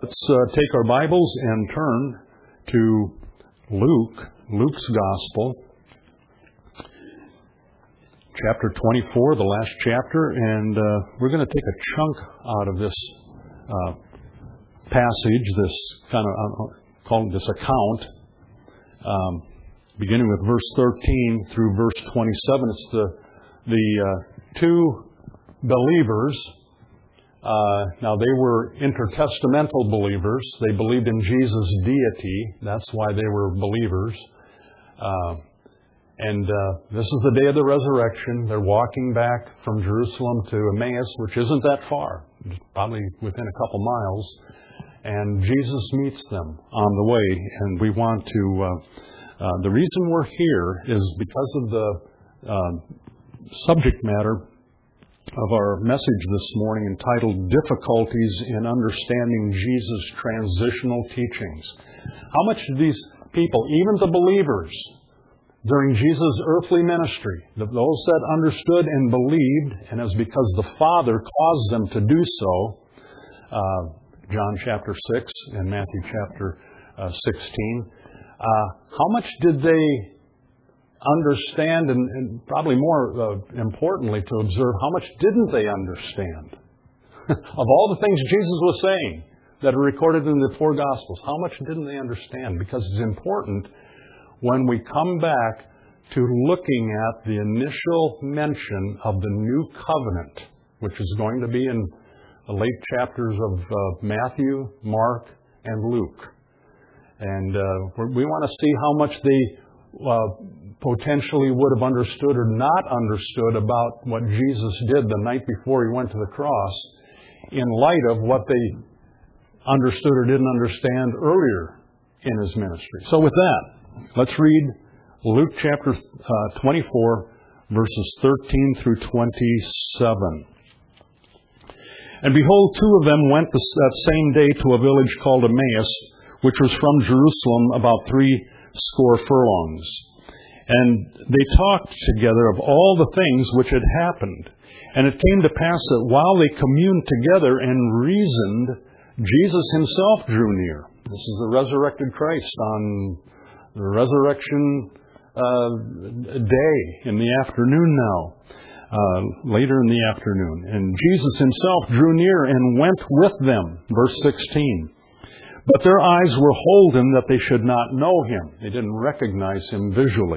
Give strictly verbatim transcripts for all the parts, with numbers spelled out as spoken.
Let's uh, take our Bibles and turn to Luke, Luke's Gospel, chapter twenty-four, the last chapter, and uh, we're going to take a chunk out of this uh, passage, this kind of, uh, called this account, um, beginning with verse thirteen through verse twenty-seven. It's the, the uh, two believers. Uh, now, they were intertestamental believers. They believed in Jesus' deity. That's why they were believers. Uh, and uh, this is the day of the resurrection. They're walking back from Jerusalem to Emmaus, which isn't that far, probably within a couple miles. And Jesus meets them on the way. And we want to... Uh, uh, the reason we're here is because of the uh, subject matter of our message this morning, entitled Difficulties in Understanding Jesus' Transitional Teachings. How much did these people, even the believers, during Jesus' earthly ministry, those that understood and believed, and as because the Father caused them to do so, uh, John chapter six and Matthew chapter uh, sixteen, uh, how much did they understand, and, and probably more uh, importantly, to observe how much didn't they understand of all the things Jesus was saying that are recorded in the four Gospels? How much didn't they understand? Because it's important when we come back to looking at the initial mention of the new covenant, which is going to be in the late chapters of uh, Matthew, Mark, and Luke. And uh, we want to see how much they uh, potentially would have understood or not understood about what Jesus did the night before He went to the cross, in light of what they understood or didn't understand earlier in His ministry. So with that, let's read Luke chapter uh, twenty-four, verses thirteen through twenty-seven. And behold, two of them went that same day to a village called Emmaus, which was from Jerusalem about three score furlongs. And they talked together of all the things which had happened. And it came to pass that while they communed together and reasoned, Jesus Himself drew near. This is the resurrected Christ on the resurrection uh, day in the afternoon now, uh, later in the afternoon. And Jesus Himself drew near and went with them. Verse sixteen. But their eyes were holden that they should not know Him. They didn't recognize Him visually.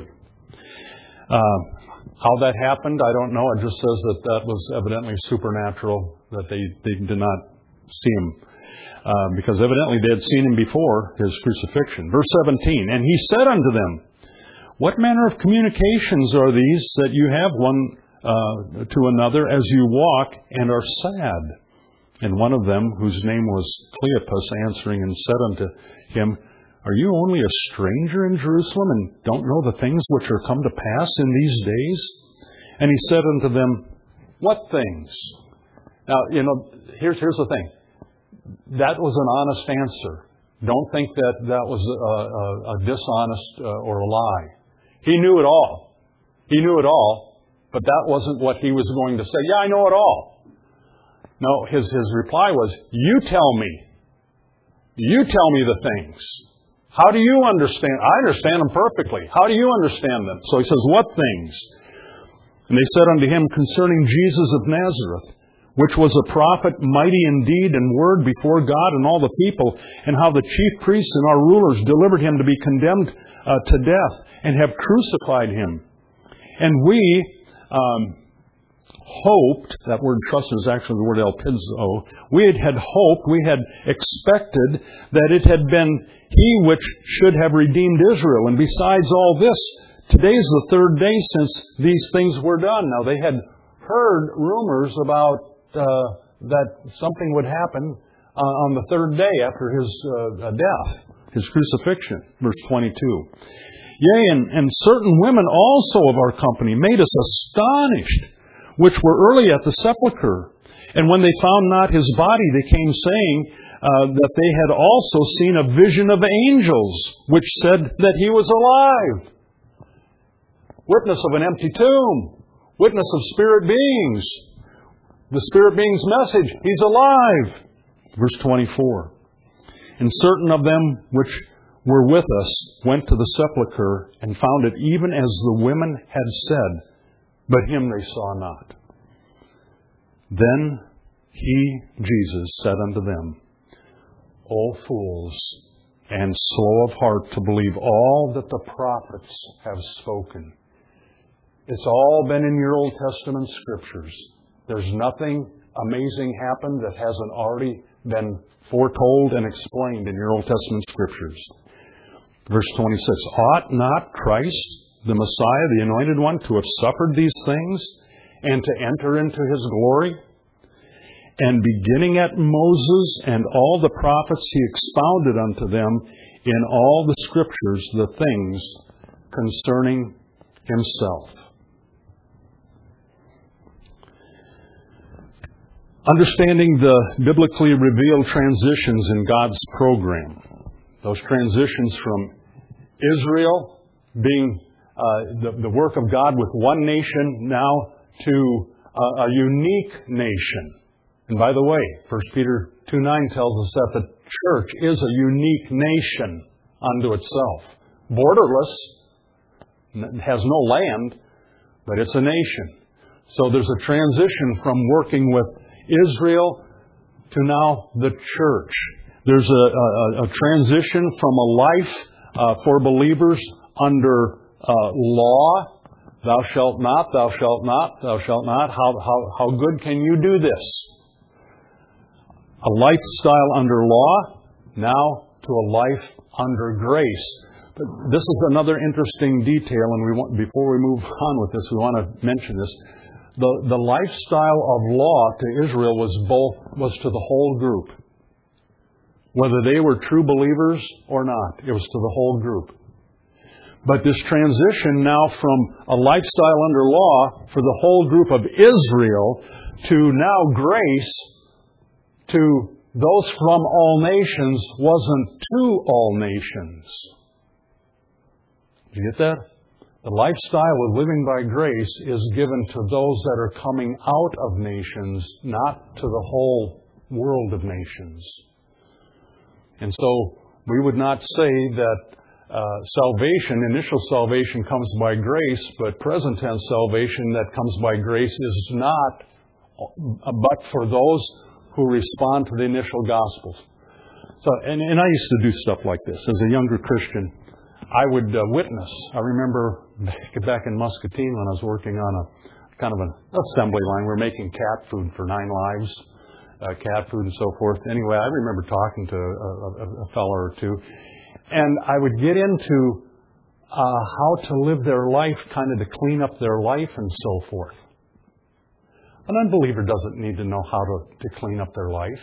Uh, how that happened, I don't know. It just says that that was evidently supernatural, that they, they did not see Him. Uh, because evidently they had seen Him before His crucifixion. Verse seventeen, and He said unto them, what manner of communications are these that you have one uh, to another as you walk and are sad? And one of them, whose name was Cleopas, answering and said unto him, are you only a stranger in Jerusalem, and don't know the things which are come to pass in these days? And he said unto them, what things? Now, you know, here's, here's the thing. That was an honest answer. Don't think that that was a, a, a dishonest uh, or a lie. He knew it all. He knew it all, but that wasn't what he was going to say. Yeah, I know it all. No, his, his reply was, you tell me. You tell me the things. How do you understand? I understand them perfectly. How do you understand them? So he says, what things? And they said unto him, concerning Jesus of Nazareth, which was a prophet, mighty in deed and word before God and all the people, and how the chief priests and our rulers delivered Him to be condemned uh, to death, and have crucified Him. And we... Um, hoped, that word trust is actually the word elpizo, we had, had hoped, we had expected that it had been He which should have redeemed Israel. And besides all this, today's the third day since these things were done. Now they had heard rumors about uh, that something would happen uh, on the third day after His uh, death, His crucifixion. Verse twenty-two. Yea, and, and certain women also of our company made us astonished, which were early at the sepulchre. And when they found not His body, they came saying uh, that they had also seen a vision of angels, which said that He was alive. Witness of an empty tomb. Witness of spirit beings. The spirit being's message, He's alive. Verse twenty-four. And certain of them which were with us went to the sepulchre and found it even as the women had said, but him they saw not. Then he, Jesus, said unto them, O fools, and slow of heart to believe all that the prophets have spoken. It's all been in your Old Testament scriptures. There's nothing amazing happened that hasn't already been foretold and explained in your Old Testament scriptures. Verse twenty-six, ought not Christ, the Messiah, the Anointed One, to have suffered these things and to enter into His glory? And beginning at Moses and all the prophets, He expounded unto them in all the scriptures the things concerning Himself. Understanding the biblically revealed transitions in God's program. Those transitions from Israel being uh, the, the work of God with one nation now to uh, a unique nation. And by the way, First Peter two nine tells us that the church is a unique nation unto itself. Borderless, has no land, but it's a nation. So there's a transition from working with Israel to now the church. There's a, a, a transition from a life uh, for believers under uh, law. Thou shalt not, thou shalt not, thou shalt not. How, how, how good can you do this? A lifestyle under law, now to a life under grace. But this is another interesting detail, and we want, before we move on with this, we want to mention this. The, the lifestyle of law to Israel was both was to the whole group. Whether they were true believers or not, it was to the whole group. But this transition now from a lifestyle under law for the whole group of Israel to now grace to those from all nations wasn't to all nations. Did you get that? The lifestyle of living by grace is given to those that are coming out of nations, not to the whole world of nations. And so we would not say that uh, salvation, initial salvation comes by grace, but present tense salvation that comes by grace is not but for those who respond to the initial gospels. So, and, and I used to do stuff like this. As a younger Christian, I would uh, witness. I remember back, back in Muscatine when I was working on a kind of an assembly line. We were making cat food for Nine Lives, uh, cat food and so forth. Anyway, I remember talking to a, a, a fellow or two. And I would get into uh, how to live their life, kind of to clean up their life and so forth. An unbeliever doesn't need to know how to, to clean up their life.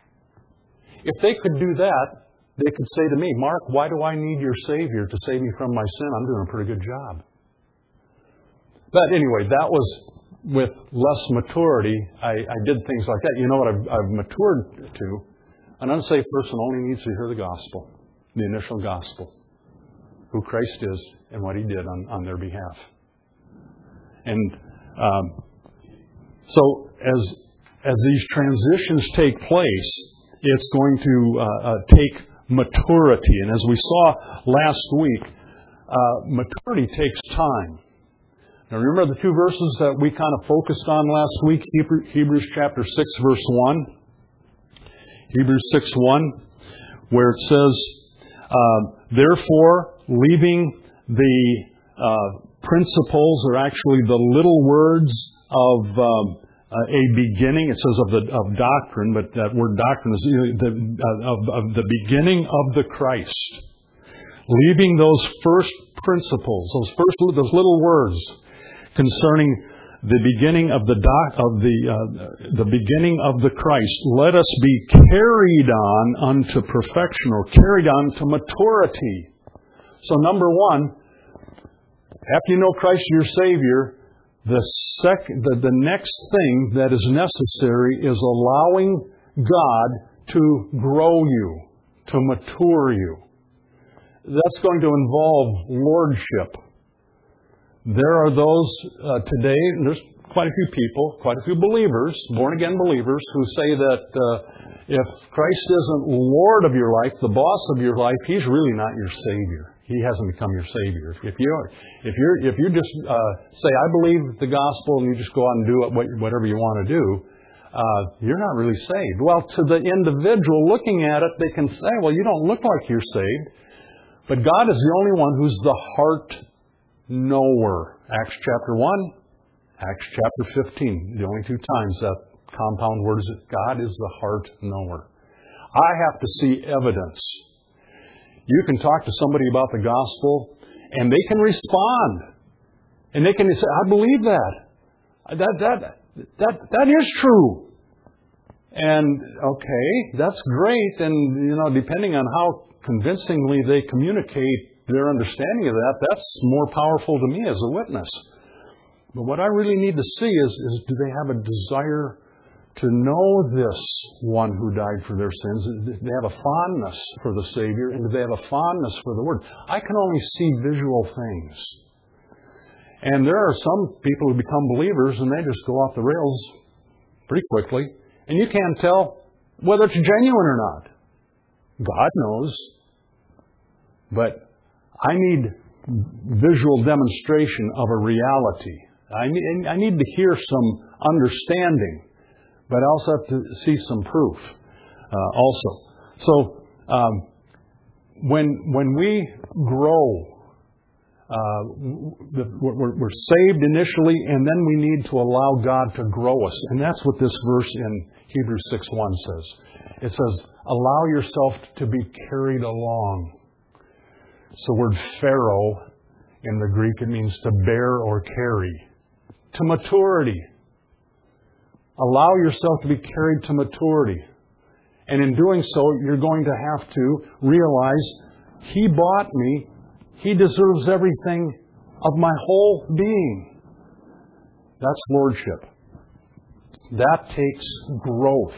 If they could do that, they could say to me, Mark, why do I need your Savior to save me from my sin? I'm doing a pretty good job. But anyway, that was with less maturity. I, I did things like that. You know what I've, I've matured to? An unsaved person only needs to hear the gospel, the initial gospel, who Christ is and what He did on, on their behalf. And um, so as as these transitions take place, it's going to uh, uh, take maturity. And as we saw last week, uh, maturity takes time. Now remember the two verses that we kind of focused on last week, Hebrew, Hebrews chapter six, verse one. Hebrews six one, where it says, uh, therefore, leaving the uh, principles, or actually the little words of um, uh, a beginning, it says of the of doctrine, but that word doctrine is the, uh, of, of the beginning of the Christ. Leaving those first principles, those first those little words concerning the beginning of the doc, of the uh, the beginning of the Christ, let us be carried on unto perfection, or carried on to maturity. So number one, after you know Christ your Savior, the sec the, the next thing that is necessary is allowing God to grow you, to mature you. That's going to involve lordship. There are those uh, today, there's quite a few people, quite a few believers, born-again believers, who say that uh, if Christ isn't Lord of your life, the boss of your life, He's really not your Savior. He hasn't become your Savior. If you if you if you just uh, say, I believe the gospel, and you just go out and do it, whatever you want to do, uh, you're not really saved. Well, to the individual looking at it, they can say, well, you don't look like you're saved. But God is the only one who's the heart knower. Acts chapter one, Acts chapter fifteen, the only two times that compound word is that God is the heart knower. I have to see evidence. You can talk to somebody about the gospel, and they can respond. And they can say, I believe that. That, that, that, that is true. And, okay, that's great. And, you know, depending on how convincingly they communicate their understanding of that, that's more powerful to me as a witness. But what I really need to see is, is do they have a desire to know this one who died for their sins? Do they have a fondness for the Savior? And do they have a fondness for the Word? I can only see visual things. And there are some people who become believers and they just go off the rails pretty quickly. And you can't tell whether it's genuine or not. God knows. But I need visual demonstration of a reality. I need, I need to hear some understanding. But I also have to see some proof uh, also. So um, when when we grow, uh, we're, we're saved initially, and then we need to allow God to grow us. And that's what this verse in Hebrews six one says. It says, allow yourself to be carried along. It's the word pharaoh in the Greek. It means to bear or carry. To maturity. Allow yourself to be carried to maturity. And in doing so, you're going to have to realize He bought me. He deserves everything of my whole being. That's lordship. That takes growth.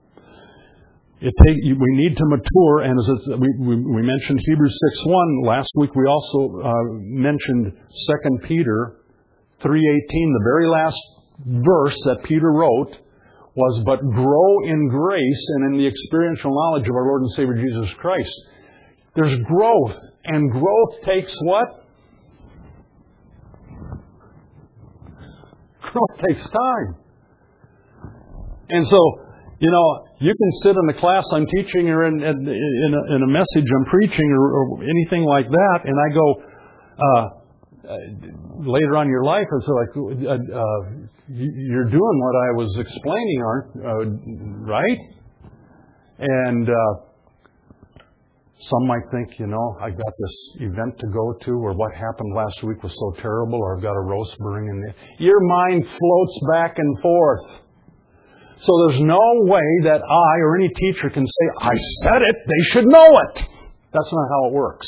It take, we need to mature, and as it's, we, we, we mentioned Hebrews six one. Last week we also uh, mentioned Second Peter three eighteen, the very last verse that Peter wrote was, but grow in grace and in the experiential knowledge of our Lord and Savior Jesus Christ. There's growth, and growth takes what? Growth takes time. And so, you know, you can sit in the class I'm teaching or in, in, in, a, in a message I'm preaching or, or anything like that, and I go, uh, Uh, later on in your life, it's like uh, uh, you're doing what I was explaining, aren't uh, right? And uh, some might think, you know, I got this event to go to, or what happened last week was so terrible, or I've got a roast burning in there. Your mind floats back and forth. So there's no way that I or any teacher can say, I said it, they should know it. That's not how it works.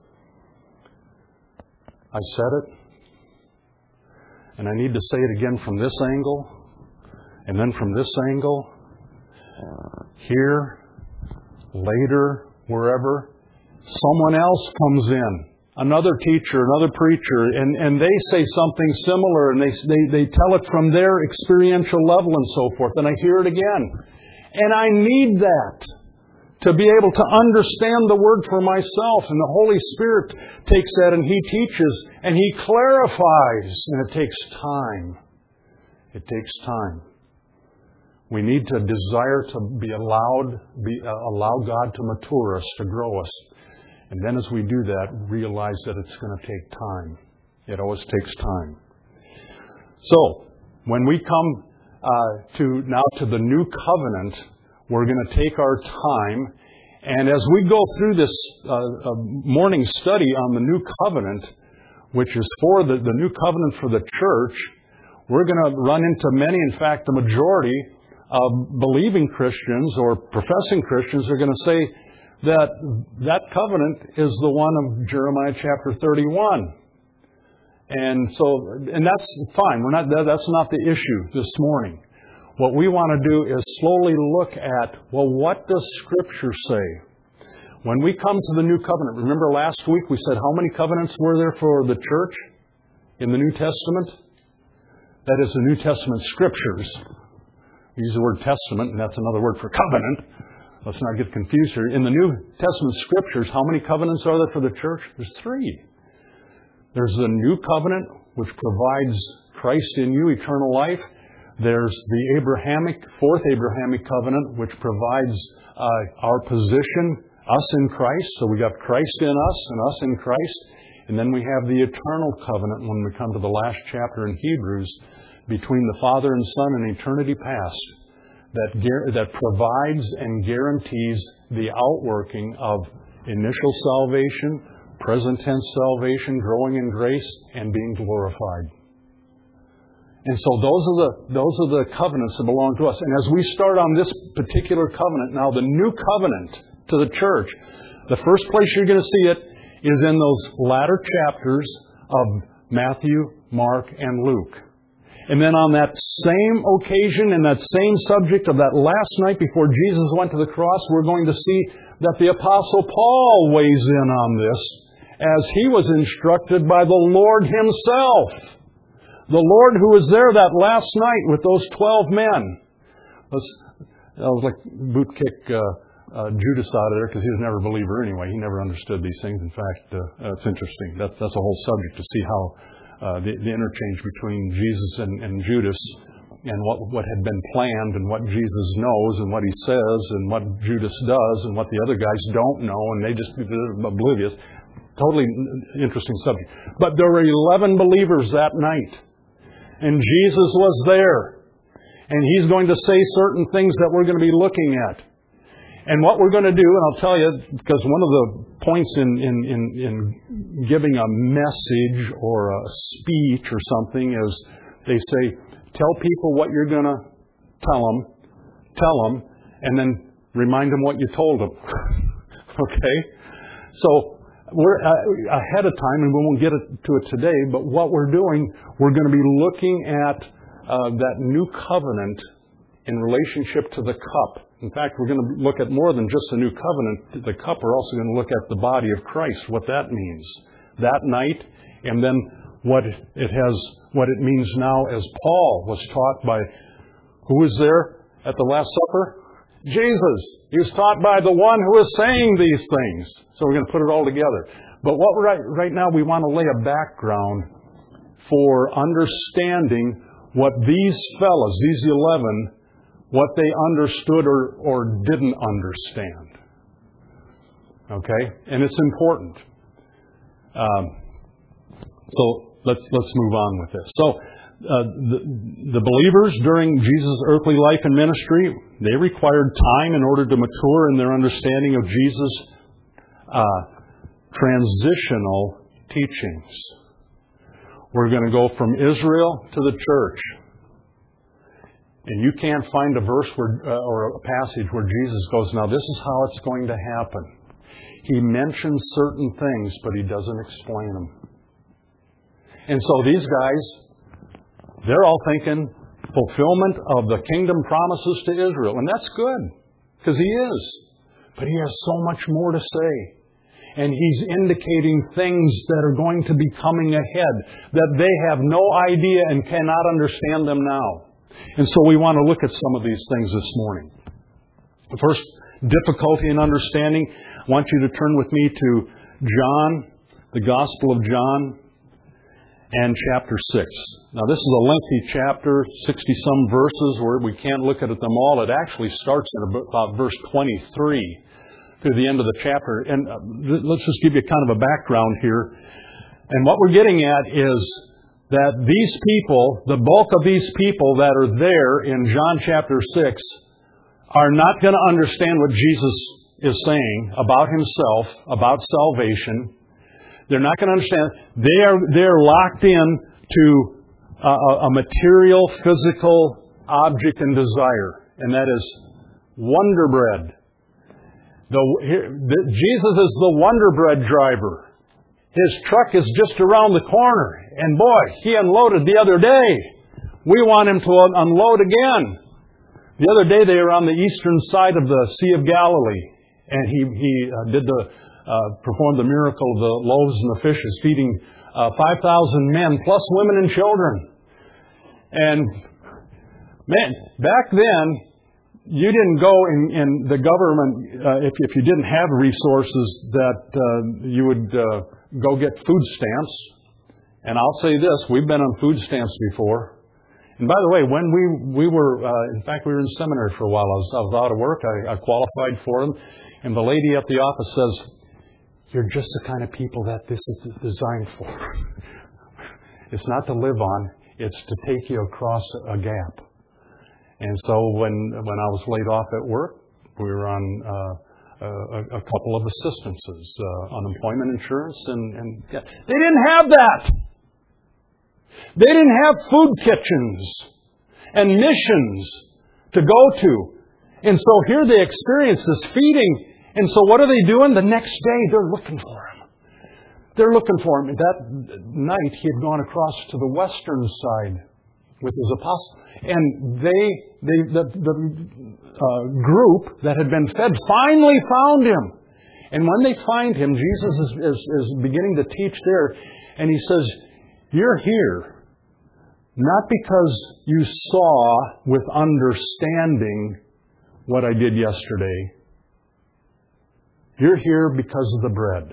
I said it, and I need to say it again from this angle, and then from this angle, here, later, wherever. Someone else comes in, another teacher, another preacher, and, and they say something similar, and they, they, they tell it from their experiential level and so forth, and I hear it again. And I need that to be able to understand the Word for myself. And the Holy Spirit takes that and He teaches and He clarifies. And it takes time. It takes time. We need to desire to be allowed, be, uh, allow God to mature us, to grow us. And then as we do that, realize that it's going to take time. It always takes time. So, when we come uh, to now to the new covenant, we're going to take our time, and as we go through this uh, uh, morning study on the New Covenant, which is for the, the New Covenant for the church, we're going to run into many, in fact, the majority of believing Christians or professing Christians are going to say that that covenant is the one of Jeremiah chapter thirty-one. And so, and that's fine. We're not, that's not the issue this morning. What we want to do is slowly look at, well, what does Scripture say? When we come to the New Covenant, remember last week we said how many covenants were there for the church in the New Testament? That is the New Testament Scriptures. We use the word testament, and that's another word for covenant. Let's not get confused here. In the New Testament Scriptures, how many covenants are there for the church? There's three. There's the New Covenant, which provides Christ in you eternal life. There's the Abrahamic, fourth Abrahamic covenant, which provides uh, our position, us in Christ. So we got Christ in us and us in Christ. And then we have the eternal covenant when we come to the last chapter in Hebrews, between the Father and Son in eternity past, that that provides and guarantees the outworking of initial salvation, present tense salvation, growing in grace, and being glorified. And so those are the those are the covenants that belong to us. And as we start on this particular covenant, now the new covenant to the church, the first place you're going to see it is in those latter chapters of Matthew, Mark, and Luke. And then on that same occasion and that same subject of that last night before Jesus went to the cross, we're going to see that the Apostle Paul weighs in on this as he was instructed by the Lord Himself. The Lord who was there that last night with those twelve men. That was like boot kick uh, uh, Judas out of there, because he was never a believer anyway. He never understood these things. In fact, uh, it's interesting. That's, that's a whole subject to see how uh, the, the interchange between Jesus and, and Judas, and what, what had been planned, and what Jesus knows, and what He says, and what Judas does, and what the other guys don't know, and they just they're oblivious. Totally interesting subject. But there were eleven believers that night. And Jesus was there. And He's going to say certain things that we're going to be looking at. And what we're going to do, and I'll tell you, because one of the points in, in, in, in giving a message or a speech or something is they say, tell people what you're going to tell them, tell them, and then remind them what you told them. Okay? So we're ahead of time, and we won't get to it today, but what we're doing, we're going to be looking at uh, that new covenant in relationship to the cup. In fact, we're going to look at more than just the new covenant. The cup, we're also going to look at the body of Christ, what that means that night, and then what it has, what it means now as Paul was taught by, who was there at the Last Supper? Jesus. He was taught by the one who is saying these things. So we're going to put it all together. But what we're right, right now, we want to lay a background for understanding what these fellows, these eleven, what they understood or, or didn't understand. Okay? And it's important. Um, so let's let's move on with this. So Uh, the, the believers during Jesus' earthly life and ministry, they required time in order to mature in their understanding of Jesus' uh, transitional teachings. We're going to go from Israel to the church. And you can't find a verse where, uh, or a passage where Jesus goes, now this is how it's going to happen. He mentions certain things, but He doesn't explain them. And so these guys, they're all thinking fulfillment of the kingdom promises to Israel. And that's good, because He is. But He has so much more to say. And He's indicating things that are going to be coming ahead that they have no idea and cannot understand them now. And so we want to look at some of these things this morning. The first difficulty in understanding, I want you to turn with me to John, the Gospel of John, and chapter six. Now this is a lengthy chapter, sixty-some verses, where we can't look at them all. It actually starts in about verse twenty-three through the end of the chapter. And let's just give you kind of a background here. And what we're getting at is that these people, the bulk of these people that are there in John chapter six, are not going to understand what Jesus is saying about Himself, about salvation. They're not going to understand. They are they're locked in to a, a material, physical object and desire, and that is Wonder Bread. The, the, Jesus is the Wonder Bread driver. His truck is just around the corner, and boy, he unloaded the other day. We want Him to unload again. The other day they were on the eastern side of the Sea of Galilee, and he he uh, did the. Uh, performed the miracle of the loaves and the fishes, feeding uh, five thousand men, plus women and children. And, man, back then, you didn't go in, in the government, uh, if, if you didn't have resources, that uh, you would uh, go get food stamps. And I'll say this, we've been on food stamps before. And by the way, when we we were, uh, in fact, we were in seminary for a while. I was, I was out of work. I, I qualified for them. And the lady at the office says, "You're just the kind of people that this is designed for. It's not to live on. It's to take you across a gap." And so when when I was laid off at work, we were on uh, a, a couple of assistances, uh, unemployment insurance, and, and yeah. They didn't have that. They didn't have food kitchens and missions to go to. And so here they experience this feeding. And so what are they doing? The next day, they're looking for him. They're looking for him. That night, he had gone across to the western side with his apostles. And they, they the, the uh, group that had been fed finally found him. And when they find him, Jesus is, is, is beginning to teach there. And he says, "You're here not because you saw with understanding what I did yesterday. You're here because of the bread."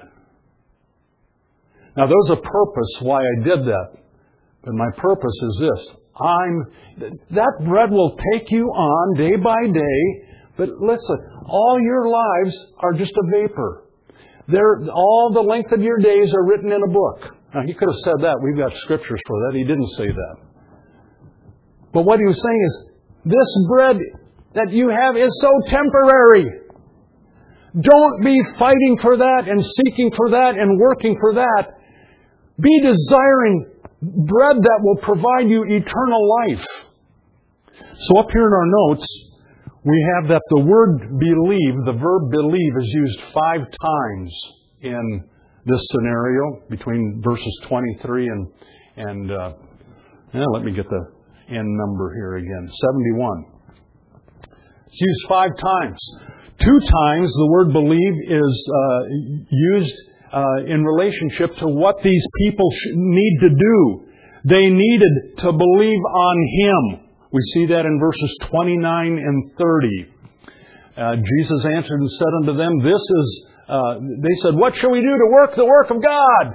Now, there's a purpose why I did that. But my purpose is this. I'm, that bread will take you on day by day. But listen, all your lives are just a vapor. They're, all the length of your days are written in a book. Now, he could have said that. We've got scriptures for that. He didn't say that. But what he was saying is, this bread that you have is so temporary. Don't be fighting for that and seeking for that and working for that. Be desiring bread that will provide you eternal life. So up here in our notes, we have that the word believe, the verb believe, is used five times in this scenario between verses twenty-three and, and uh, yeah, let me get the end number here again, seventy-one. It's used five times. Two times the word believe is uh, used uh, in relationship to what these people sh- need to do. They needed to believe on Him. We see that in verses twenty-nine and thirty. Uh, Jesus answered and said unto them, This is, uh, they said, What shall we do to work the work of God?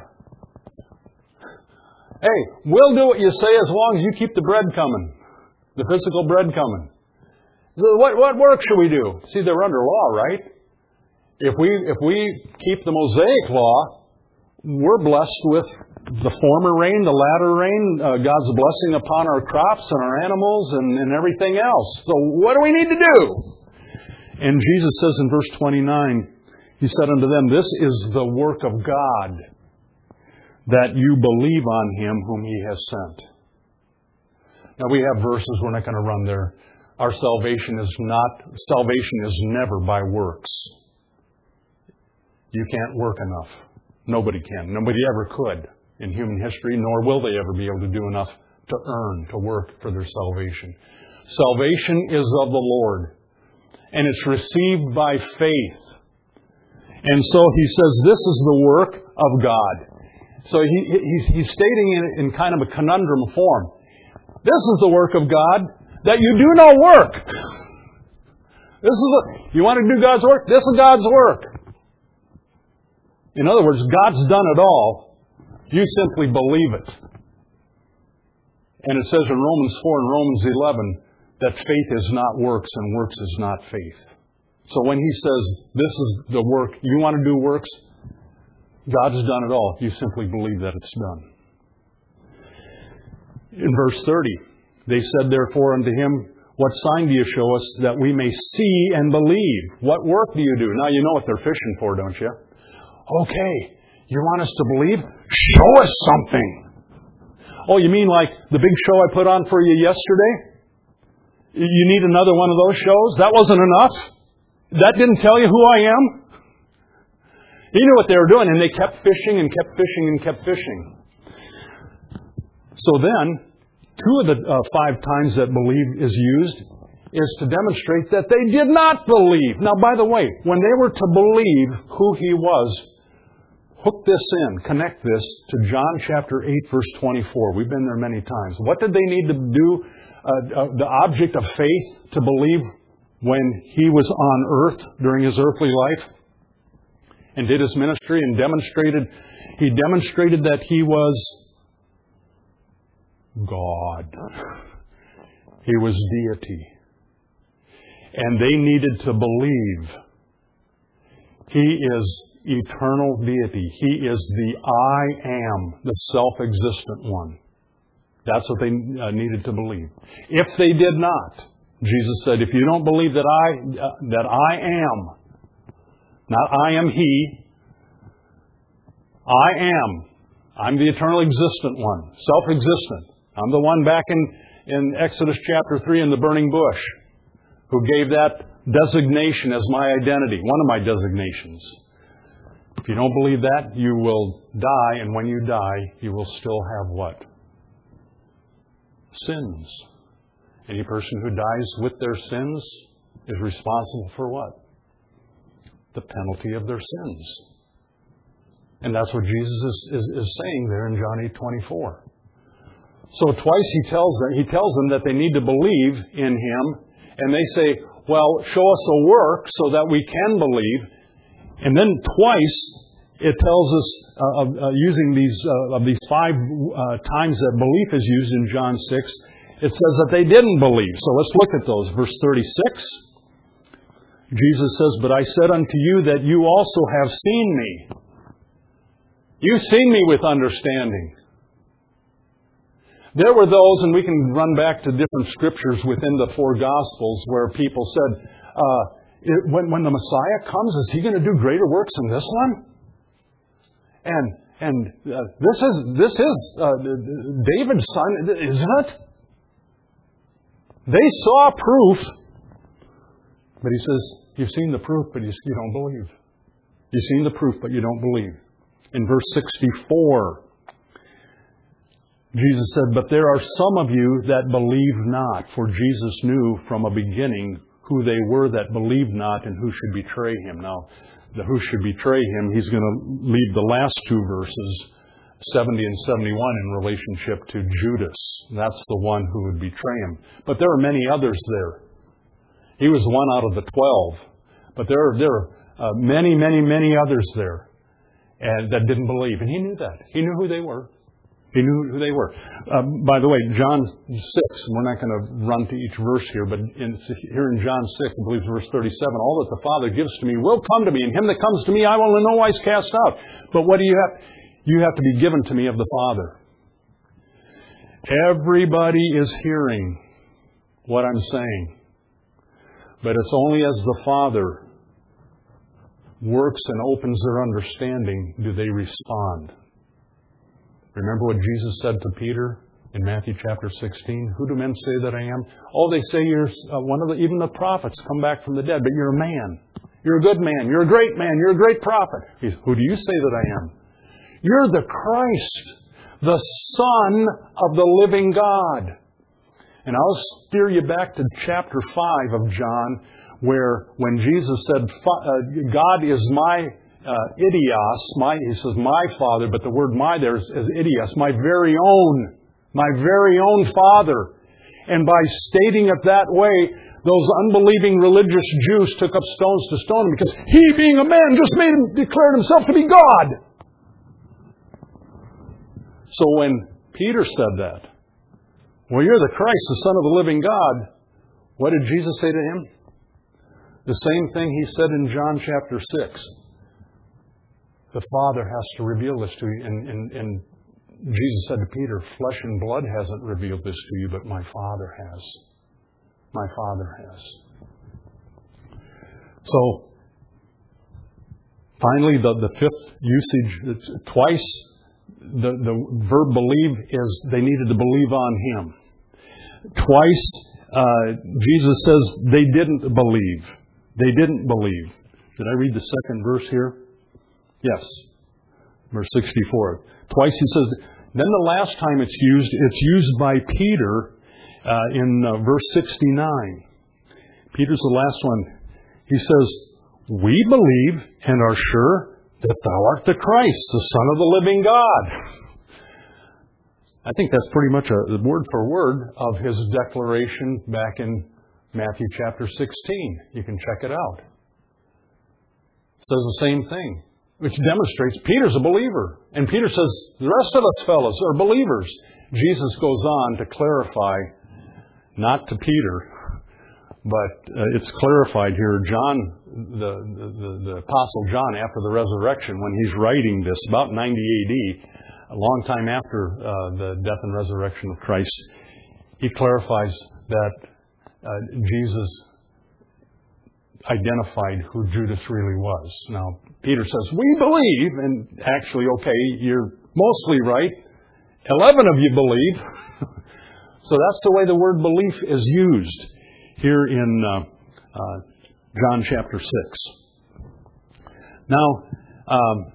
Hey, we'll do what you say as long as you keep the bread coming. The physical bread coming. What, what work should we do? See, they're under law, right? If we if we keep the Mosaic law, we're blessed with the former rain, the latter rain, uh, God's blessing upon our crops and our animals and, and everything else. So what do we need to do? And Jesus says in verse twenty-nine, He said unto them, This is the work of God, that you believe on Him whom He has sent. Now we have verses, we're not going to run there. Our salvation is not, salvation is never by works. You can't work enough. Nobody can. Nobody ever could in human history, nor will they ever be able to do enough to earn, to work for their salvation. Salvation is of the Lord, and it's received by faith. And so He says this is the work of God. So he, he's, he's stating in, in kind of a conundrum form. This is the work of God, that you do no work. This is a, you want to do God's work? This is God's work. In other words, God's done it all. You simply believe it. And it says in Romans four and Romans eleven that faith is not works and works is not faith. So when He says, this is the work, you want to do works? God's done it all. You simply believe that it's done. In verse thirty, they said therefore unto Him, What sign do you show us that we may see and believe? What work do you do? Now you know what they're fishing for, don't you? Okay, you want us to believe? Show us something. Oh, you mean like the big show I put on for you yesterday? You need another one of those shows? That wasn't enough? That didn't tell you who I am? You knew what they were doing, and they kept fishing and kept fishing and kept fishing. So then, two of the uh, five times that believe is used is to demonstrate that they did not believe. Now, by the way, when they were to believe who He was, hook this in, connect this to John chapter eight, verse twenty-four. We've been there many times. What did they need to do, uh, uh, the object of faith, to believe when He was on earth during His earthly life and did His ministry and demonstrated, He demonstrated that He was God. He was deity. And they needed to believe He is eternal deity. He is the I am, the self-existent one. That's what they uh, needed to believe. If they did not, Jesus said, if you don't believe that I uh, that I am, not I am He, I am. I'm the eternal existent one, self-existent. I'm the one back in, in Exodus chapter three in the burning bush who gave that designation as my identity, one of my designations. If you don't believe that, you will die, and when you die, you will still have what? Sins. Any person who dies with their sins is responsible for what? The penalty of their sins. And that's what Jesus is, is, is saying there in John eight twenty-four. So twice he tells them, he tells them that they need to believe in Him, and they say, well, show us a work so that we can believe. And then twice it tells us, uh, uh, using these uh, of these five uh, times that belief is used in John six, it says that they didn't believe. So let's look at those. Verse thirty-six, Jesus says, but I said unto you that you also have seen me. You've seen me with understanding. There were those, and we can run back to different scriptures within the four Gospels, where people said, uh, it, when, when the Messiah comes, is He going to do greater works than this one? And and uh, this is this is uh, David's son, isn't it? They saw proof, but He says, you've seen the proof, but you, you don't believe. You've seen the proof, but you don't believe. In verse sixty-four, Jesus said, but there are some of you that believe not, for Jesus knew from a beginning who they were that believed not and who should betray Him. Now, the who should betray Him, He's going to leave the last two verses, seventy and seventy-one, in relationship to Judas. That's the one who would betray Him. But there are many others there. He was one out of the twelve. But there are, there are uh, many, many, many others there and that didn't believe. And He knew that. He knew who they were. He knew who they were. Uh, by the way, John six, and we're not going to run to each verse here, but in, here in John six, I believe verse thirty-seven, all that the Father gives to me will come to me, and him that comes to me I will in no wise cast out. But what do you have? You have to be given to me of the Father. Everybody is hearing what I'm saying, but it's only as the Father works and opens their understanding do they respond. Remember what Jesus said to Peter in Matthew chapter sixteen? Who do men say that I am? Oh, they say you're uh, one of the, even the prophets come back from the dead, but you're a man. You're a good man. You're a great man. You're a great prophet. He's, who do you say that I am? You're the Christ, the Son of the living God. And I'll steer you back to chapter five of John, where when Jesus said, God is my uh, idios, my, he says my Father, but the word my there is, is idios, my very own, my very own Father. And by stating it that way, those unbelieving religious Jews took up stones to stone him, because he, being a man, just made him, declared himself to be God. So when Peter said that, well, you're the Christ, the Son of the living God, what did Jesus say to him? The same thing He said in John chapter six. The Father has to reveal this to you. And, and, and Jesus said to Peter, flesh and blood hasn't revealed this to you, but my Father has. My Father has. So, finally, the, the fifth usage, it's twice the, the verb believe is they needed to believe on Him. Twice, uh, Jesus says they didn't believe. They didn't believe. Did I read the second verse here? Yes. Verse sixty-four. Twice He says, then the last time it's used, it's used by Peter uh, in uh, verse sixty-nine. Peter's the last one. He says, we believe and are sure that thou art the Christ, the Son of the living God. I think that's pretty much a word for word of his declaration back in Matthew chapter sixteen. You can check it out. It says the same thing, which demonstrates Peter's a believer. And Peter says, the rest of us fellows are believers. Jesus goes on to clarify, not to Peter, but uh, it's clarified here. John, the, the, the Apostle John, after the resurrection, when he's writing this, about ninety A D, a long time after uh, the death and resurrection of Christ, he clarifies that uh, Jesus identified who Judas really was. Now, Peter says, we believe, and actually, okay, you're mostly right. Eleven of you believe. So that's the way the word belief is used here in uh, uh, John chapter six. Now, um,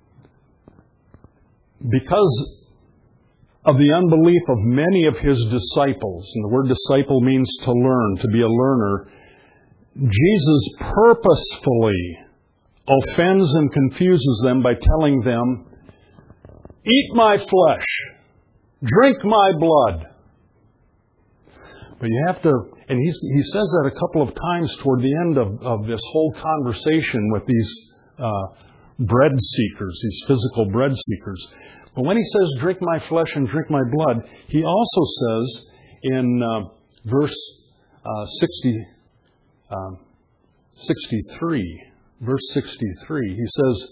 because of the unbelief of many of his disciples, and the word disciple means to learn, to be a learner, Jesus purposefully offends and confuses them by telling them, eat my flesh, drink my blood. But you have to, and he's, he says that a couple of times toward the end of, of this whole conversation with these uh, bread seekers, these physical bread seekers. But when he says, drink my flesh and drink my blood, he also says in uh, verse uh, sixty, um, sixty-three, verse sixty-three, he says,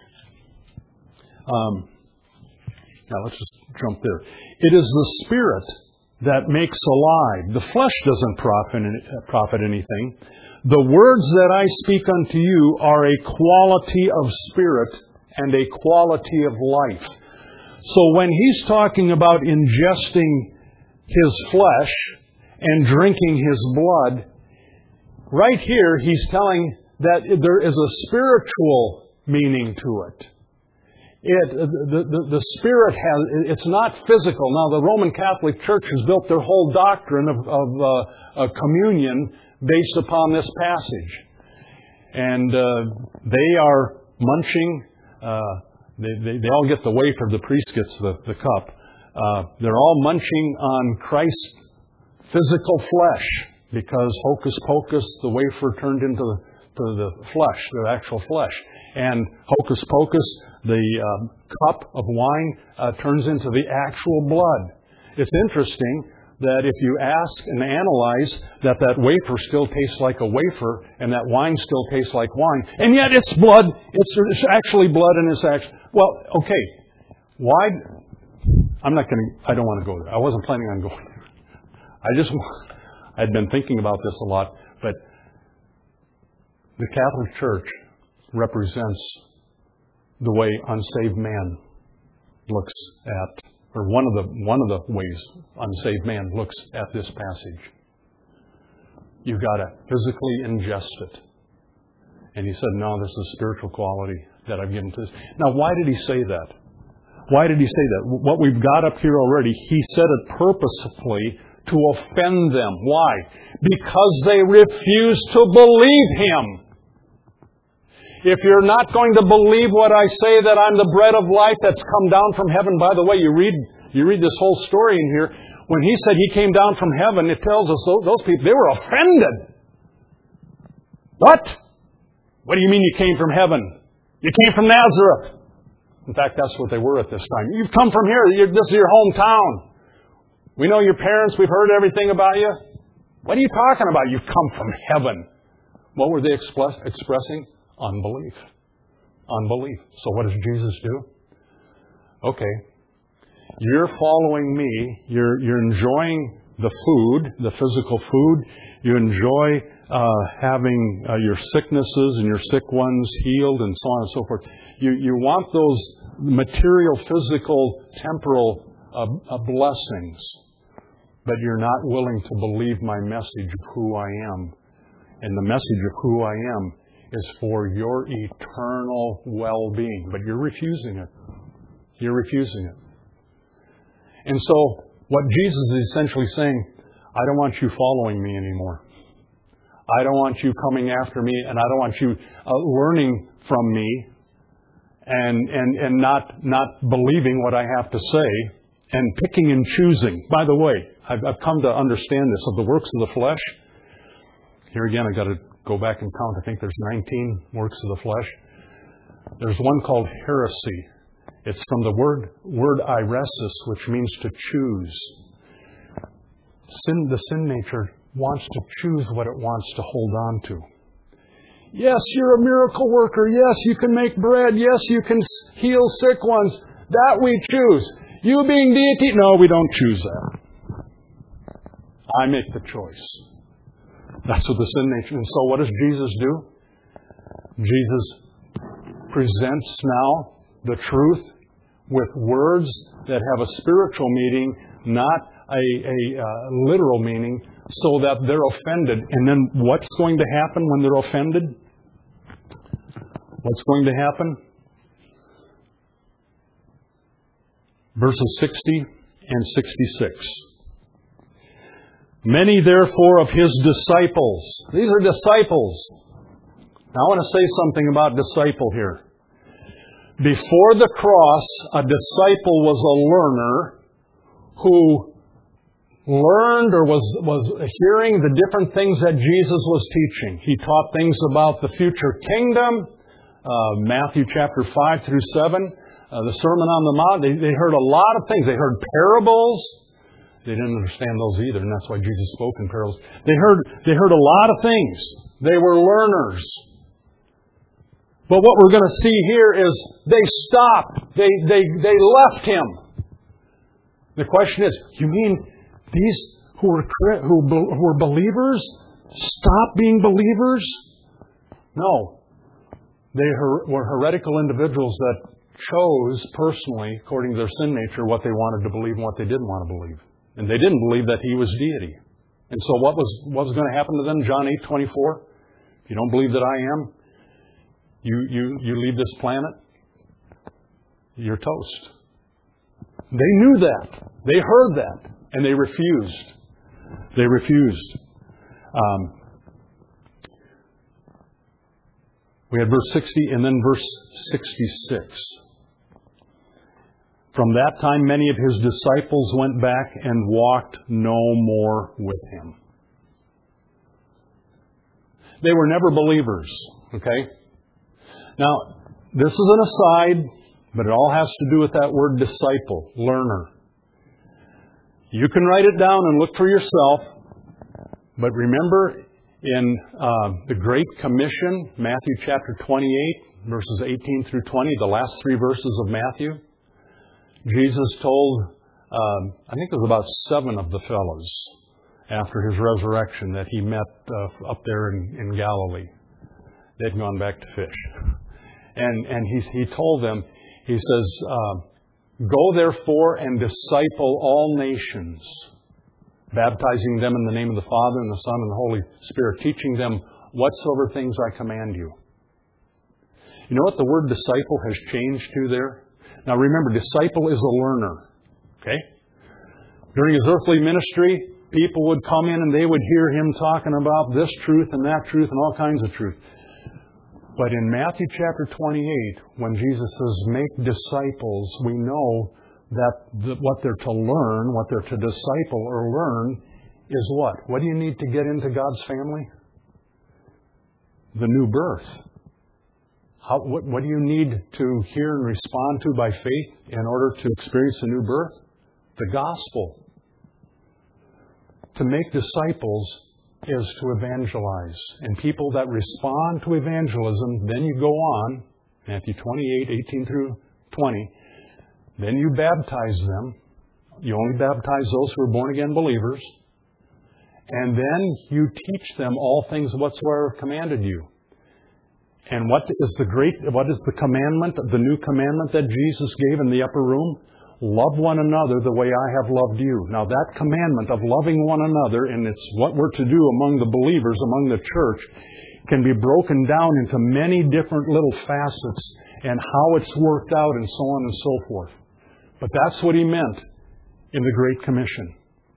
um, now let's just jump there. It is the Spirit that makes alive. The flesh doesn't profit, profit anything. The words that I speak unto you are a quality of spirit and a quality of life. So when he's talking about ingesting his flesh and drinking his blood, right here he's telling that there is a spiritual meaning to it. It, the, the, the Spirit has, it's not physical. Now, the Roman Catholic Church has built their whole doctrine of, of uh, uh, communion based upon this passage. And uh, they are munching. Uh, they, they, they all get the wafer. The priest gets the, the cup. Uh, they're all munching on Christ's physical flesh because hocus pocus, the wafer turned into the, to the flesh, the actual flesh. And hocus pocus, the um, cup of wine uh, turns into the actual blood. It's interesting that if you ask and analyze that that wafer still tastes like a wafer and that wine still tastes like wine, and yet it's blood, it's, it's actually blood and it's actually... Well, okay, why... I'm not going to... I don't want to go there. I wasn't planning on going there. I just... I'd been thinking about this a lot, but the Catholic Church represents the way unsaved man looks at, or one of the one of the ways unsaved man looks at this passage. You've got to physically ingest it. And he said, no, this is a spiritual quality that I've given to this. Now, why did he say that? Why did he say that? What we've got up here already, he said it purposefully to offend them. Why? Because they refuse to believe him. If you're not going to believe what I say, that I'm the bread of life that's come down from heaven. By the way, you read you read this whole story in here. When he said he came down from heaven, it tells us those people, they were offended. What? What do you mean you came from heaven? You came from Nazareth. In fact, that's what they were at this time. You've come from here. You're, this is your hometown. We know your parents. We've heard everything about you. What are you talking about? You've come from heaven. What were they express, expressing? Unbelief. Unbelief. So what does Jesus do? Okay. You're following me. You're, you're enjoying the food, the physical food. You enjoy uh, having uh, your sicknesses and your sick ones healed and so on and so forth. You, you want those material, physical, temporal uh, uh, blessings. But you're not willing to believe my message of who I am. And the message of who I am is for your eternal well-being. But you're refusing it. You're refusing it. And so, what Jesus is essentially saying, I don't want you following me anymore. I don't want you coming after me, and I don't want you uh, learning from me. and, and, and not, not believing what I have to say and picking and choosing. By the way, I've, I've come to understand this of the works of the flesh. Here again, I've got to go back and count. I think there's nineteen works of the flesh. There's one called heresy. It's from the word, word iresis, which means to choose. Sin, the sin nature wants to choose what it wants to hold on to. Yes, you're a miracle worker. Yes, you can make bread. Yes, you can heal sick ones. That we choose. You being deity, no, we don't choose that. I make the choice. That's what the sin nature. And so what does Jesus do? Jesus presents now the truth with words that have a spiritual meaning, not a, a uh, literal meaning, so that they're offended. And then what's going to happen when they're offended? What's going to happen? Verses sixty and sixty-six. Many, therefore, of his disciples. These are disciples. Now, I want to say something about disciple here. Before the cross, a disciple was a learner who learned or was, was hearing the different things that Jesus was teaching. He taught things about the future kingdom, uh, Matthew chapter five through seven, uh, the Sermon on the Mount. They, they heard a lot of things. They heard parables. They didn't understand those either, and that's why Jesus spoke in parables. They heard, they heard a lot of things. They were learners. But what we're going to see here is they stopped. They, they, they left Him. The question is, you mean these who were, who, who were believers stopped being believers? No. They were heretical individuals that chose personally, according to their sin nature, what they wanted to believe and what they didn't want to believe. And they didn't believe that He was deity. And so what was, what was going to happen to them? John eight twenty-four. If you don't believe that I am, you, you, you leave this planet, you're toast. They knew that. They heard that. And they refused. They refused. Um, we had verse sixty and then verse sixty-six. From that time, many of His disciples went back and walked no more with Him. They were never believers. Okay? Now, this is an aside, but it all has to do with that word disciple, learner. You can write it down and look for yourself. But remember in uh, the Great Commission, Matthew chapter twenty-eight, verses eighteen through twenty, the last three verses of Matthew, Jesus told, um, I think it was about seven of the fellows after His resurrection that He met uh, up there in, in Galilee. They'd gone back to fish. And, and he, he told them, He says, uh, go therefore and disciple all nations, baptizing them in the name of the Father and the Son and the Holy Spirit, teaching them whatsoever things I command you. You know what the word disciple has changed to there? Now remember, disciple is a learner. Okay? During His earthly ministry, people would come in and they would hear Him talking about this truth and that truth and all kinds of truth. But in Matthew chapter twenty-eight, when Jesus says, make disciples, we know that the, what they're to learn, what they're to disciple or learn is what? What do you need to get into God's family? The new birth. How, what, what do you need to hear and respond to by faith in order to experience a new birth? The gospel. To make disciples is to evangelize. And people that respond to evangelism, then you go on, Matthew twenty-eight, eighteen through twenty, then you baptize them. You only baptize those who are born-again believers. And then you teach them all things whatsoever commanded you. And what is the great, what is the commandment, the new commandment that Jesus gave in the upper room? Love one another the way I have loved you. Now that commandment of loving one another, and it's what we're to do among the believers, among the church, can be broken down into many different little facets and how it's worked out and so on and so forth. But that's what He meant in the Great Commission.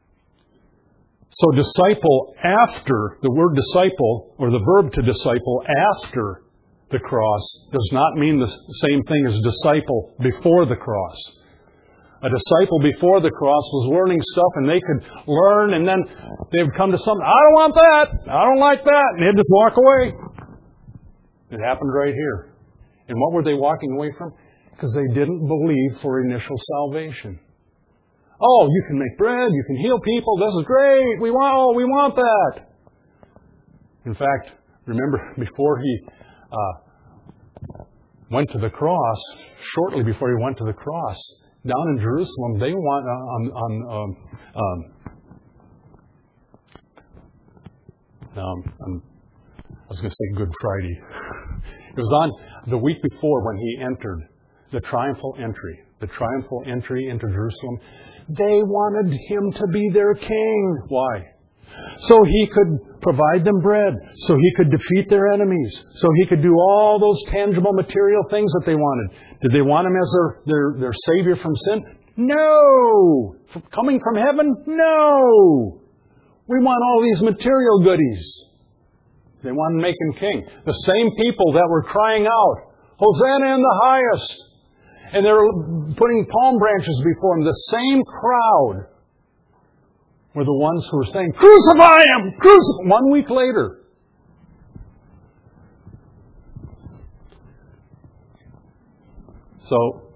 So disciple after, the word disciple, or the verb to disciple after the cross does not mean the same thing as disciple before the cross. A disciple before the cross was learning stuff, and they could learn, and then they would come to something, I don't want that, I don't like that, and they'd just walk away. It happened right here. And what were they walking away from? Because they didn't believe for initial salvation. Oh, you can make bread, you can heal people, this is great, we want, oh, we want that. In fact, remember before he uh, went to the cross, shortly before he went to the cross, down in Jerusalem, they want uh, on, on um, um, um, um, I was going to say Good Friday. It was on the week before when he entered the triumphal entry, the triumphal entry into Jerusalem. They wanted him to be their king. Why? So he could provide them bread, so he could defeat their enemies, so he could do all those tangible material things that they wanted. Did they want him as their, their, their savior from sin? No! Coming from heaven? No! We want all these material goodies. They wanted to make him king. The same people that were crying out, Hosanna in the highest! And they were putting palm branches before him. The same crowd were the ones who were saying, crucify him! Crucify him! One week later. So,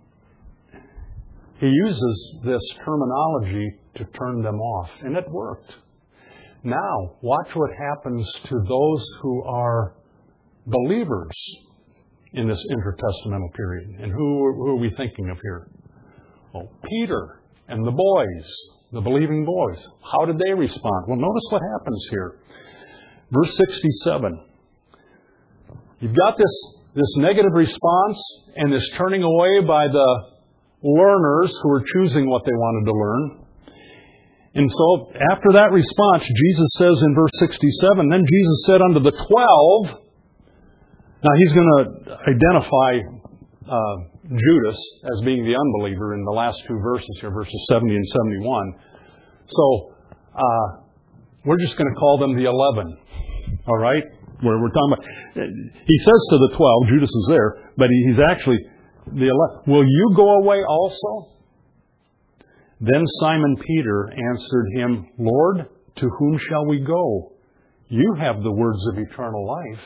he uses this terminology to turn them off. And it worked. Now, watch what happens to those who are believers in this intertestamental period. And who, who are we thinking of here? Oh, Peter and the boys. The believing boys. How did they respond? Well, notice what happens here. Verse sixty-seven. You've got this, this negative response and this turning away by the learners who were choosing what they wanted to learn. And so, after that response, Jesus says in verse sixty-seven, then Jesus said unto the twelve, now he's going to identify uh, Judas as being the unbeliever in the last two verses here, verses seventy and seventy-one. So, uh, we're just going to call them the eleven. All right? Where we're talking about. He says to the twelve, Judas is there, but he's actually the eleven. Will you go away also? Then Simon Peter answered him, Lord, to whom shall we go? You have the words of eternal life.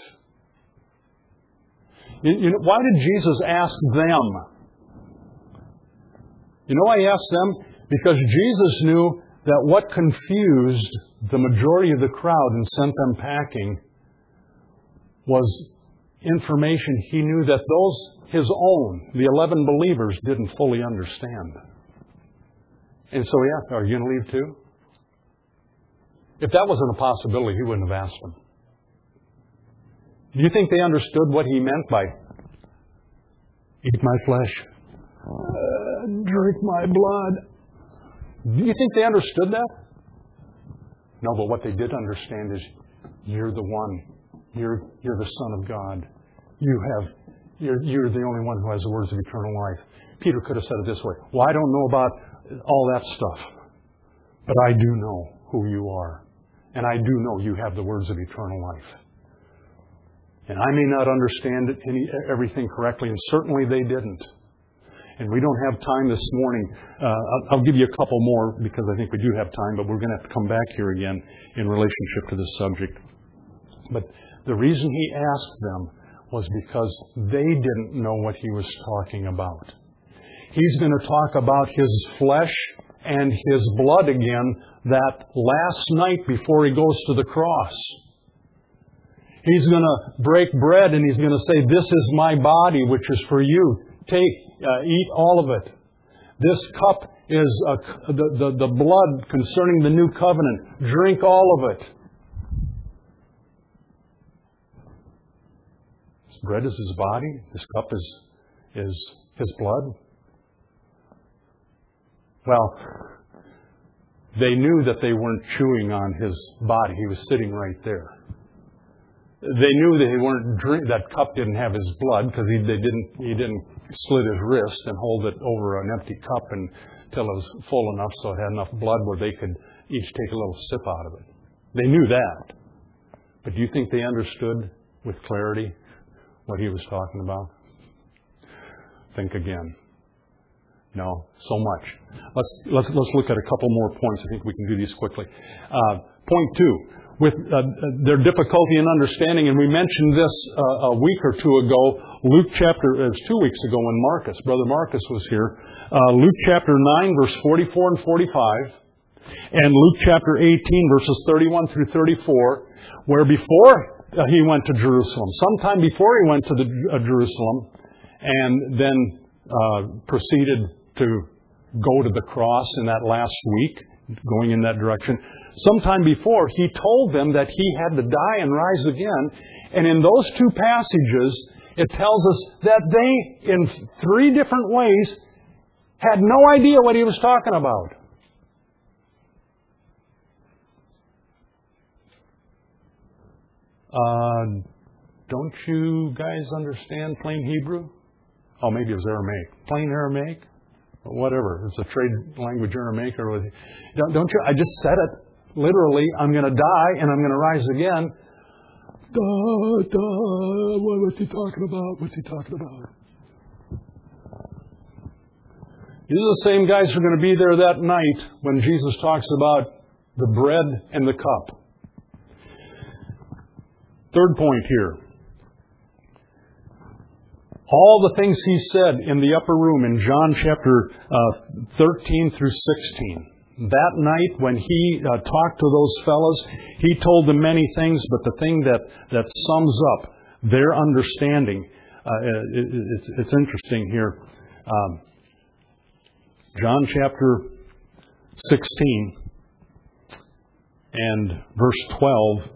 You know, why did Jesus ask them? You know why he asked them? Because Jesus knew that what confused the majority of the crowd and sent them packing was information he knew that those, his own, the eleven believers, didn't fully understand. And so he asked, are you going to leave too? If that wasn't a possibility, he wouldn't have asked them. Do you think they understood what he meant by eat my flesh, uh, drink my blood? Do you think they understood that? No, but what they did understand is you're the one. You're, you're the Son of God. You have, you're, you're the only one who has the words of eternal life. Peter could have said it this way. Well, I don't know about all that stuff, but I do know who you are. And I do know you have the words of eternal life. And I may not understand it, any, everything correctly, and certainly they didn't. And we don't have time this morning. Uh, I'll, I'll give you a couple more because I think we do have time, but we're going to have to come back here again in relationship to this subject. But the reason he asked them was because they didn't know what he was talking about. He's going to talk about his flesh and his blood again that last night before he goes to the cross. He's going to break bread and he's going to say, this is my body, which is for you. Take, uh, eat all of it. This cup is uh, the, the, the blood concerning the new covenant. Drink all of it. This bread is his body. This cup is, is his blood. Well, they knew that they weren't chewing on his body. He was sitting right there. They knew that he weren't drink, that cup didn't have his blood because he they didn't he didn't slit his wrist and hold it over an empty cup until it was full enough so it had enough blood where they could each take a little sip out of it. They knew that. But do you think they understood with clarity what he was talking about? Think again. No, so much. Let's let's let's look at a couple more points. I think we can do these quickly. Uh, point two, with uh, their difficulty in understanding, and we mentioned this uh, a week or two ago. Luke chapter, it was two weeks ago when Marcus, Brother Marcus was here. Uh, Luke chapter nine, verse forty-four and forty-five, and Luke chapter eighteen, verses thirty-one through thirty-four, where before uh, he went to Jerusalem, sometime before he went to the, uh, Jerusalem, and then uh, proceeded to go to the cross in that last week, going in that direction. Sometime before, he told them that he had to die and rise again. And in those two passages, it tells us that they, in three different ways, had no idea what he was talking about. Uh, don't you guys understand plain Hebrew? Oh, maybe it was Aramaic. Plain Aramaic? Whatever. It's a trade language Aramaic. Or don't, don't you? I just said it. Literally, I'm going to die and I'm going to rise again. Duh, duh. What was he talking about? What's he talking about? These are the same guys who are going to be there that night when Jesus talks about the bread and the cup. Third point here. All the things he said in the upper room in John chapter uh, thirteen through sixteen. That night when he uh, talked to those fellows, he told them many things, but the thing that, that sums up their understanding, uh, it, it's, it's interesting here. Um, John chapter sixteen and verse twelve.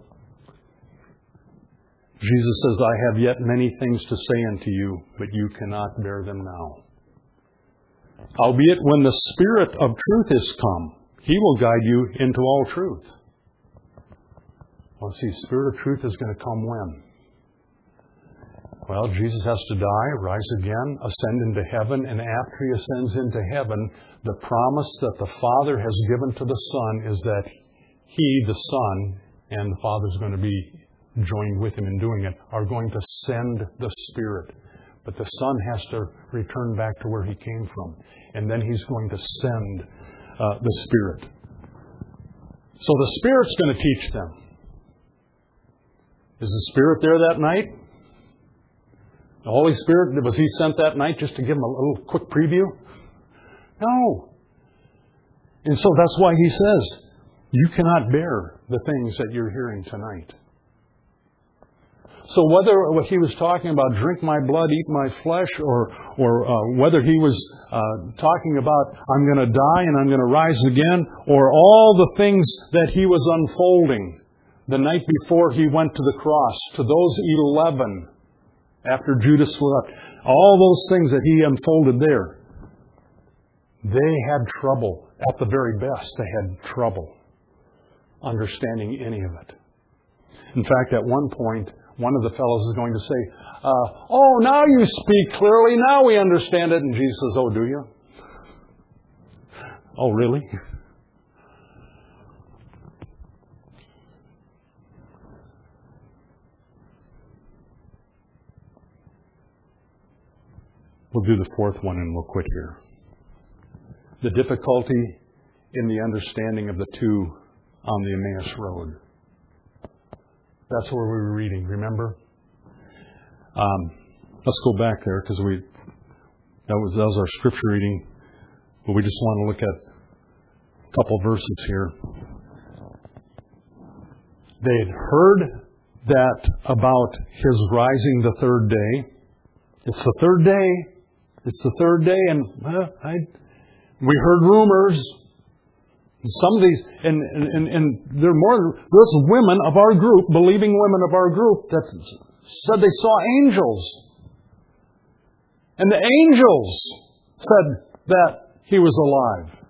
Jesus says, I have yet many things to say unto you, but you cannot bear them now. Howbeit, when the Spirit of truth is come, He will guide you into all truth. Well, see, Spirit of truth is going to come when? Well, Jesus has to die, rise again, ascend into heaven, and after He ascends into heaven, the promise that the Father has given to the Son is that He, the Son, and the Father is going to be joined with Him in doing it, are going to send the Spirit. But the Son has to return back to where He came from. And then He's going to send uh, the Spirit. So the Spirit's going to teach them. Is the Spirit there that night? The Holy Spirit, was He sent that night just to give them a little quick preview? No. And so that's why He says, you cannot bear the things that you're hearing tonight. So whether what He was talking about, drink my blood, eat my flesh, or or uh, whether He was uh, talking about, I'm going to die and I'm going to rise again, or all the things that He was unfolding the night before He went to the cross, to those eleven, after Judas left, all those things that He unfolded there, they had trouble. At the very best, they had trouble understanding any of it. In fact, at one point, one of the fellows is going to say, uh, oh, now you speak clearly. Now we understand it. And Jesus says, oh, do you? Oh, really? We'll do the fourth one and we'll quit here. The difficulty in the understanding of the two on the Emmaus Road. That's where we were reading, remember? Um, let's go back there because we that was that was our scripture reading. But we just want to look at a couple verses here. They had heard that about His rising the third day. It's the third day. It's the third day, and uh, I, we heard rumors. Some of these, and, and, and there are more, there's women of our group, believing women of our group, that said they saw angels. And the angels said that He was alive.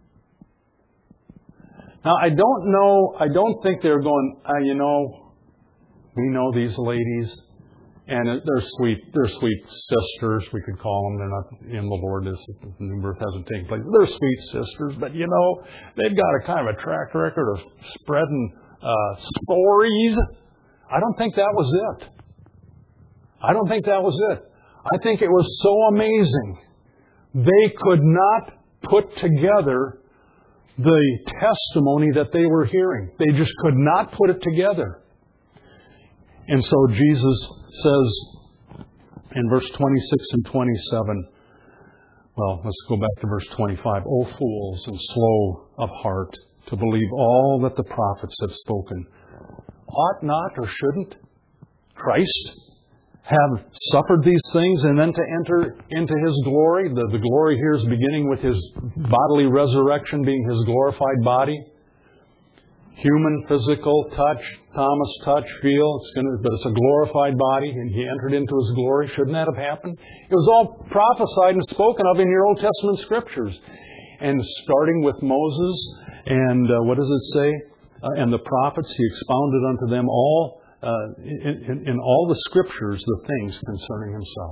Now, I don't know, I don't think they're going, uh, you know, we know these ladies, and they're sweet, they're sweet sisters, we could call them. They're not in the Lord, this new birth hasn't taken place. They're sweet sisters, but you know, they've got a kind of a track record of spreading uh, stories. I don't think that was it. I don't think that was it. I think it was so amazing. They could not put together the testimony that they were hearing. They just could not put it together. And so Jesus says in verse twenty-six and twenty-seven, well, let's go back to verse twenty-five. O fools and slow of heart to believe all that the prophets have spoken. Ought not or shouldn't Christ have suffered these things and then to enter into His glory? The, the glory here is beginning with His bodily resurrection being His glorified body. Human, physical, touch, Thomas, touch, feel. It's going to, but it's a glorified body, and He entered into His glory. Shouldn't that have happened? It was all prophesied and spoken of in your Old Testament Scriptures. And starting with Moses, and uh, what does it say? Uh, and the prophets, He expounded unto them all, uh, in, in, in all the Scriptures, the things concerning Himself.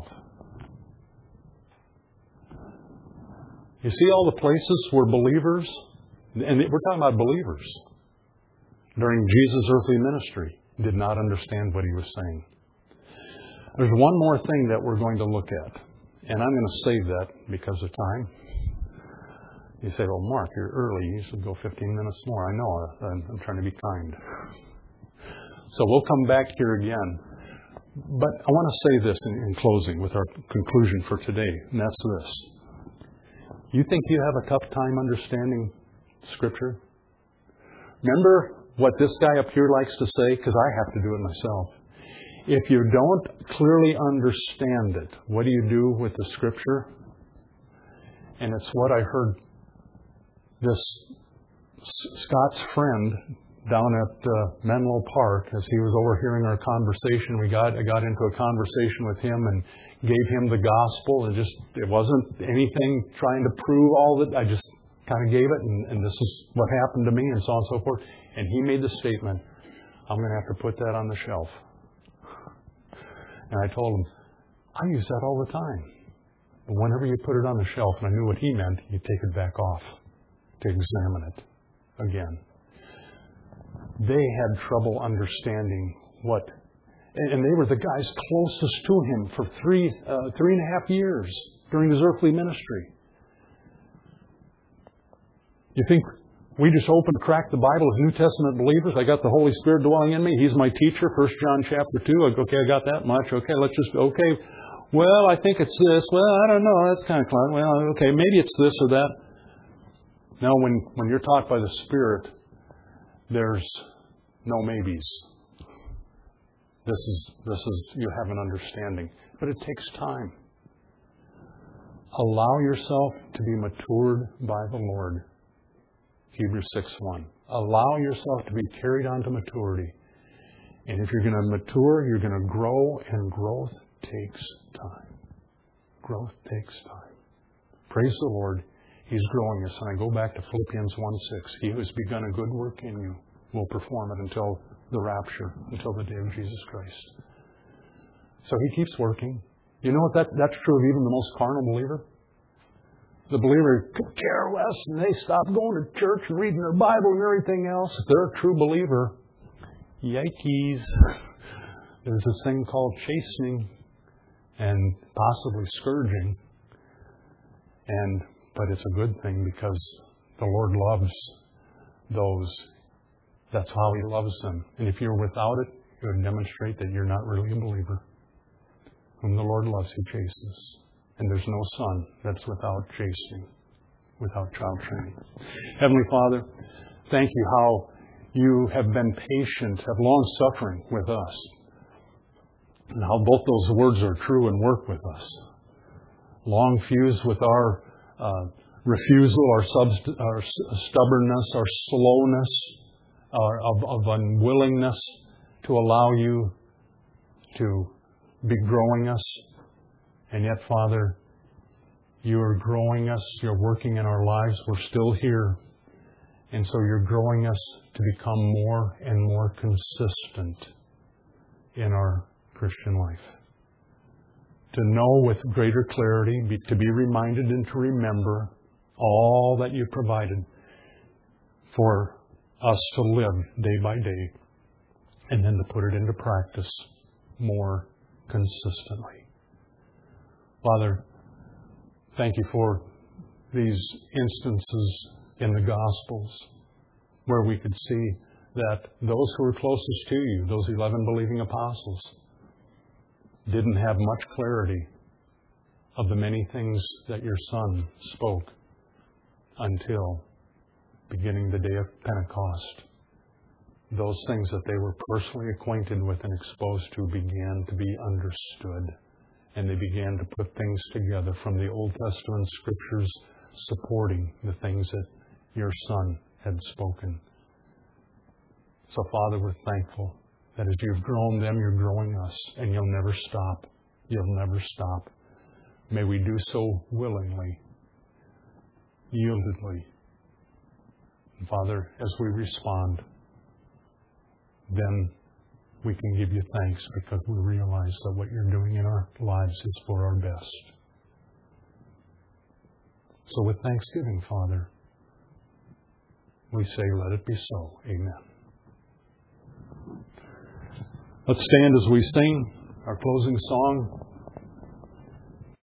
You see all the places where believers, and we're talking about believers, during Jesus' earthly ministry, did not understand what He was saying. There's one more thing that we're going to look at, and I'm going to save that because of time. You say, well, Mark, you're early. You should go fifteen minutes more. I know. I'm, I'm trying to be kind. So we'll come back here again. But I want to say this in, in closing with our conclusion for today, and that's this. You think you have a tough time understanding Scripture? Remember what this guy up here likes to say, because I have to do it myself. If you don't clearly understand it, what do you do with the Scripture? And it's what I heard this Scott's friend down at uh, Menlo Park, as he was overhearing our conversation. We got I got into a conversation with him and gave him the gospel, and just it wasn't anything trying to prove all that. I just kind of gave it, and, and this is what happened to me, and so on and so forth. And he made the statement, I'm going to have to put that on the shelf. And I told him, I use that all the time. But whenever you put it on the shelf, and I knew what he meant, you take it back off to examine it again. They had trouble understanding what, and they were the guys closest to him for three, uh, three and a half years during his earthly ministry. You think we just open, crack the Bible as New Testament believers? I got the Holy Spirit dwelling in me. He's my teacher. First John chapter two. Okay, I got that much. Okay, let's just, okay. Well, I think it's this. Well, I don't know. That's kind of close. Well, okay, maybe it's this or that. No, when, when you're taught by the Spirit, there's no maybes. This is, this is, you have an understanding. But it takes time. Allow yourself to be matured by the Lord. Hebrews six one. Allow yourself to be carried on to maturity. And if you're going to mature, you're going to grow, and growth takes time. Growth takes time. Praise the Lord. He's growing us. And I go back to Philippians one six. He who has begun a good work in you will perform it until the rapture, until the day of Jesus Christ. So He keeps working. You know what? That, that's true of even the most carnal believer. The believer could care less, and they stop going to church and reading their Bible and everything else. If they're a true believer, yikes. There's this thing called chastening and possibly scourging. And but it's a good thing because the Lord loves those. That's how He loves them. And if you're without it, it would demonstrate that you're not really a believer. Whom the Lord loves, He chastens. And there's no son that's without chastening, without child training. Heavenly Father, thank You how You have been patient, have long-suffering with us. And how both those words are true and work with us. Long fused with our uh, refusal, our, subst- our stubbornness, our slowness, our, of, of unwillingness to allow You to be growing us. And yet, Father, You are growing us. You're working in our lives. We're still here. And so You're growing us to become more and more consistent in our Christian life. To know with greater clarity, be, to be reminded and to remember all that You provided for us to live day by day, and then to put it into practice more consistently. Father, thank you for these instances in the Gospels where we could see that those who were closest to you, those eleven believing apostles, didn't have much clarity of the many things that your Son spoke until beginning the day of Pentecost. Those things that they were personally acquainted with and exposed to began to be understood. And they began to put things together from the Old Testament Scriptures supporting the things that your Son had spoken. So, Father, we're thankful that as you've grown them, you're growing us, and you'll never stop. You'll never stop. May we do so willingly, yieldedly. And Father, as we respond, then we can give you thanks because we realize that what you're doing in our lives is for our best. So with thanksgiving, Father, we say, let it be so. Amen. Let's stand as we sing our closing song.